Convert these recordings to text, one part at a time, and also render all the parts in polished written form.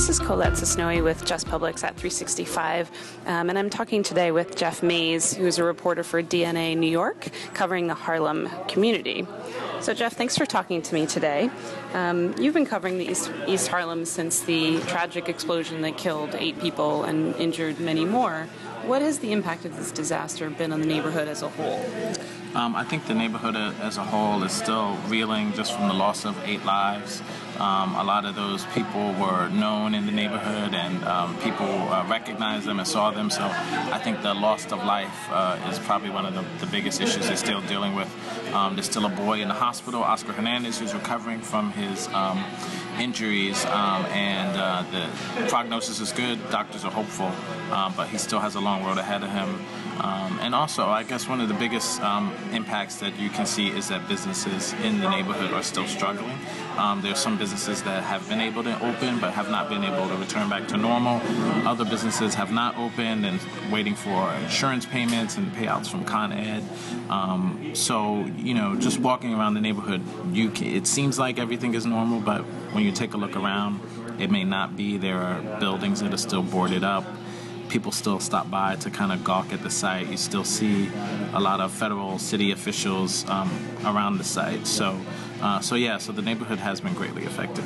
This is Colette Sosnoy with Just Publix at 365, and I'm talking today with Jeff Mays, who's a reporter for DNA New York, covering the Harlem community. So, Jeff, thanks for talking to me today. You've been covering the East Harlem since the tragic explosion that killed 8 people and injured many more. What has the impact of this disaster been on the neighborhood as a whole? I think the neighborhood as a whole is still reeling just from the loss of 8 lives. A lot of those people were known in the neighborhood, and people recognized them and saw them. So I think the loss of life is probably one of the biggest issues they're still dealing with. There's still a boy in the hospital, Oscar Hernandez, who's recovering from his injuries, and the prognosis is good. Doctors are hopeful, but he still has a long road ahead of him. And also, I guess one of the biggest impacts that you can see is that businesses in the neighborhood are still struggling. There are some businesses that have been able to open but have not been able to return back to normal. Other businesses have not opened and waiting for insurance payments and payouts from Con Ed. So, you know, just walking around the neighborhood, it seems like everything is normal, but when you take a look around, it may not be. There are buildings that are still boarded up. People still stop by to kind of gawk at the site. You still see a lot of federal city officials around the site. So the neighborhood has been greatly affected.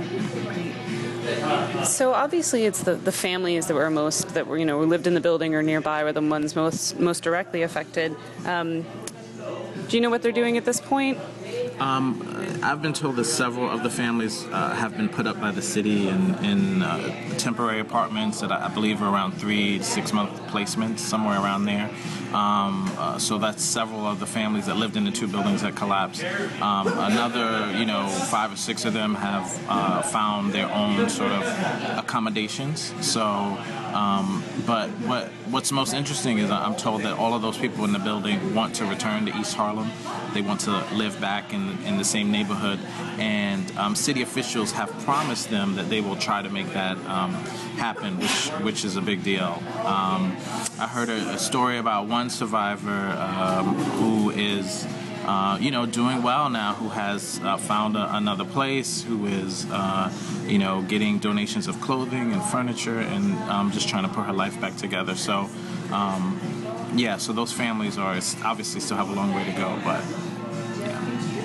So obviously, it's the families that who lived in the building or nearby were the ones most directly affected. Do you know what they're doing at this point? I've been told that several of the families have been put up by the city in temporary apartments that I believe are around 3 to 6 month placements, somewhere around there. So that's several of the families that lived in the 2 buildings that collapsed. Another, 5 or 6 of them have found their own sort of accommodations. So, but what's most interesting is I'm told that all of those people in the building want to return to East Harlem. They want to live back in the same neighborhood, and city officials have promised them that they will try to make that happen, which is a big deal. I heard a story about one survivor who is doing well now, who has found another place, who is getting donations of clothing and furniture, and just trying to put her life back together. So so those families are obviously still have a long way to go, but yeah.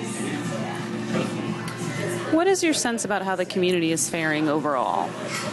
What is your sense about how the community is faring overall?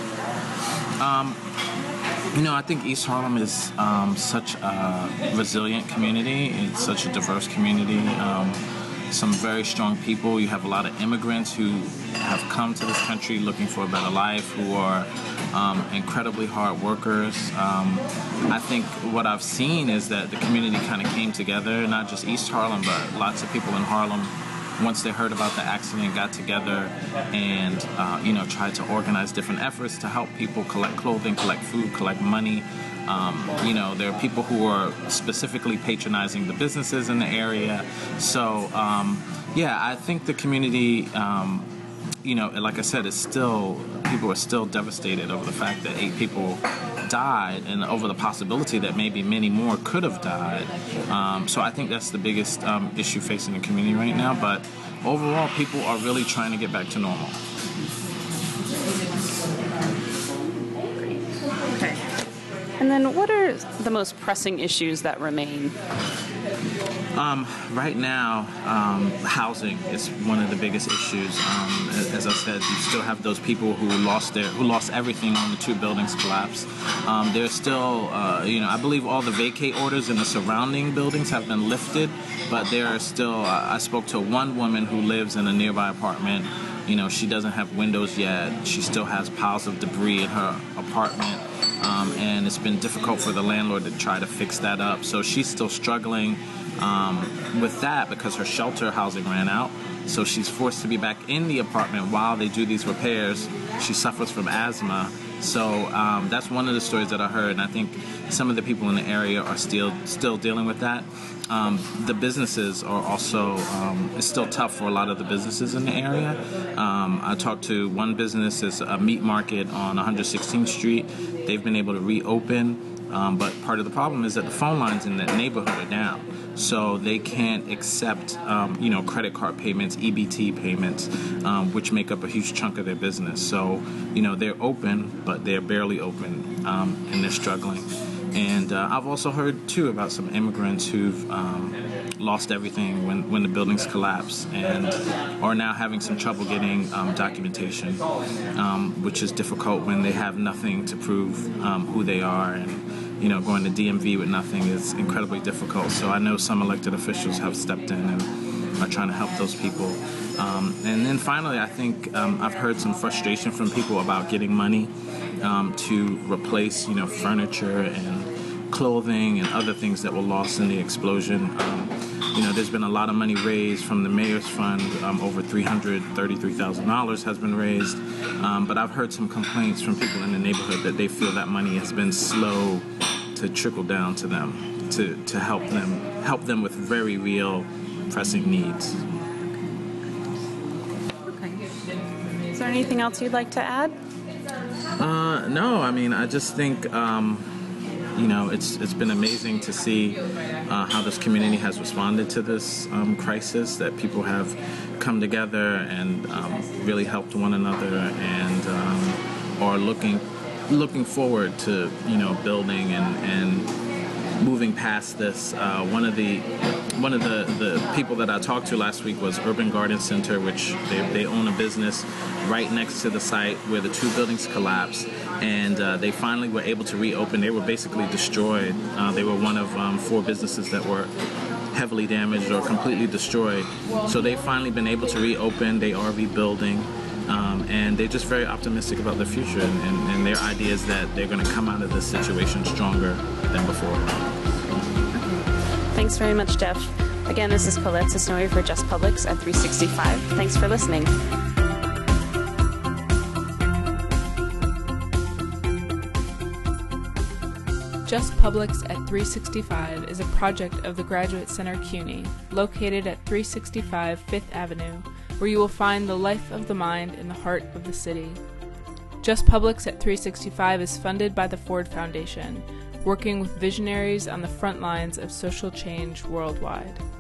I think East Harlem is such a resilient community. It's such a diverse community. Some very strong people. You have a lot of immigrants who have come to this country looking for a better life, who are incredibly hard workers. I think what I've seen is that the community kind of came together, not just East Harlem, but lots of people in Harlem, once they heard about the accident, got together and tried to organize different efforts to help people collect clothing, collect food, collect money. There are people who are specifically patronizing the businesses in the area. So, I think the community, like I said, people are still devastated over the fact that 8 people died, and over the possibility that maybe many more could have died. So I think that's the biggest issue facing the community right now. But overall, people are really trying to get back to normal. Okay. And then what are the most pressing issues that remain? Right now, housing is one of the biggest issues. As I said, you still have those people who lost everything when the 2 buildings collapsed. There's still, I believe all the vacate orders in the surrounding buildings have been lifted, but there are still. I spoke to one woman who lives in a nearby apartment. She doesn't have windows yet. She still has piles of debris in her apartment, and it's been difficult for the landlord to try to fix that up. So she's still struggling with that because her shelter housing ran out. So she's forced to be back in the apartment while they do these repairs. She suffers from asthma. So that's one of the stories that I heard, and I think some of the people in the area are still dealing with that. The businesses are also, it's still tough for a lot of the businesses in the area. I talked to one business, it's a meat market on 116th Street. They've been able to reopen. But part of the problem is that the phone lines in that neighborhood are down. So they can't accept, credit card payments, EBT payments, which make up a huge chunk of their business. So, they're open, but they're barely open, and they're struggling. And I've also heard, too, about some immigrants who've lost everything when the buildings collapse and are now having some trouble getting documentation, which is difficult when they have nothing to prove who they are. And, going to DMV with nothing is incredibly difficult. So I know some elected officials have stepped in and are trying to help those people. And then finally, I think I've heard some frustration from people about getting money to replace, furniture and clothing and other things that were lost in the explosion. There's been a lot of money raised from the mayor's fund. Over $333,000 has been raised. But I've heard some complaints from people in the neighborhood that they feel that money has been slow to trickle down to them to help them with very real pressing needs. Okay. Is there anything else you'd like to add? No, I just think it's been amazing to see how this community has responded to this crisis, that people have come together and really helped one another and are looking forward to building and moving past this. One of the people that I talked to last week was Urban Garden Center, which they own a business right next to the site where the two buildings collapsed, and they finally were able to reopen. They were basically destroyed. They were one of 4 businesses that were heavily damaged or completely destroyed. So they've finally been able to reopen. They are rebuilding. And they're just very optimistic about the future, and their idea is that they're going to come out of this situation stronger than before. Thanks very much, Jeff. Again, this is Colette Sisnoy for Just Publics at 365. Thanks for listening. Just Publics at 365 is a project of the Graduate Center CUNY, located at 365 Fifth Avenue, where you will find the life of the mind in the heart of the city. Just Publics at 365 is funded by the Ford Foundation, working with visionaries on the front lines of social change worldwide.